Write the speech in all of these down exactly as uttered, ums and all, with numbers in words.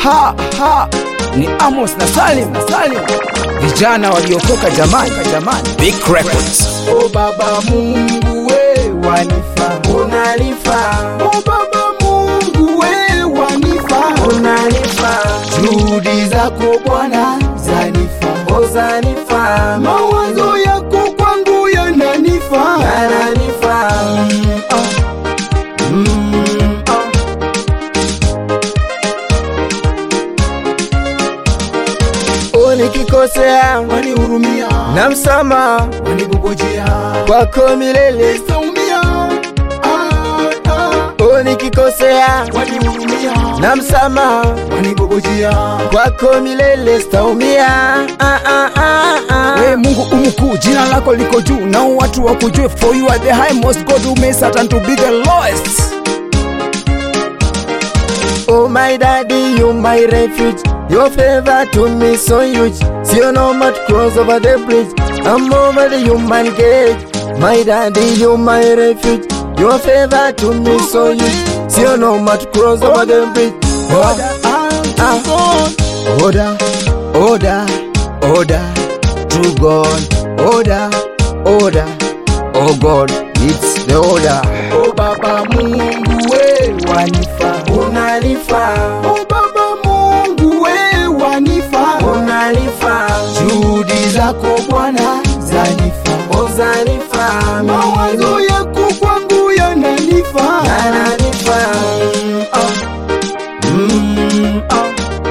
ha ha, ni Amos na Salim na Salim, vijana waliokoka jamani jamani, Big Records. Oh Baba Mungu we wanifaa, unanifaa. Oh Baba Mungu we wanifaa, unanifaa. Juhudi zako Bwana zanifaa, oh zanifaa. Mawazo yako kwangu yananifaa, yananifaa. Mm, oh. Mm, oh. Oh nikikosea wanihurumia, na msamaha wanibubujia, kwako milele sitaumia. Ah, ah. Oh nikikosea wanihurumia, na msamaha wanibubujia, kwako milele sitaumia. Ah, ah, ah, ah. We Mungu umkuu, jina lako liko juu, na watu wakujue, for you are the highmost God who made Satan to be the lowest. Oh my daddy, you my refuge, your favor to me so huge. See you no much cross over the bridge, I'm over the human gate. My daddy, you my refuge, your favor to me so huge. See you no much cross over the bridge. Order, ah, order, order, order to God. Order, order, oh God, it's the order. Oh Baba Mungu we wanifaa, unanifaa. Oh Baba Mungu we wanifaa, unanifaa. Juhudi zako Bwana zanifaa, oh zanifaa. Mawazo yako kwangu yananifaa, yananifaa. Mm, oh. Mm, oh.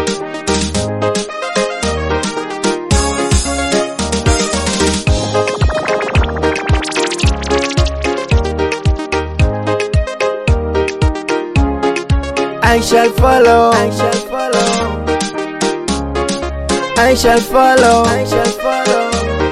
I shall follow, I shall follow, I shall follow, I shall follow,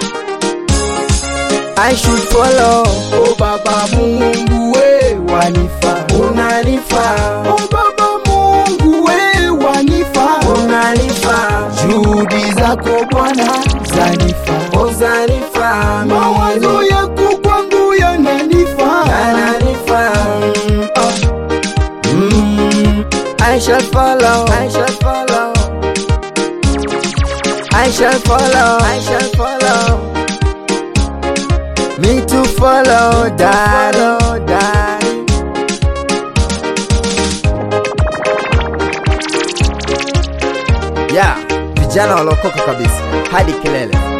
I should follow. Oh Baba Mungu we wanifaa, unanifaa. Oh Baba Mungu we wanifaa, unanifaa. Juhudi zako Bwana zanifaa, oh zanifaa. Mawazo yako kwangu yananifaa, yananifaa. Mm, oh. Mm, I shall follow, I shall follow, I shall follow, I shall follow. Me to follow, daddy, daddy. Yeah, vijana walokoka kabisa hadi kilele.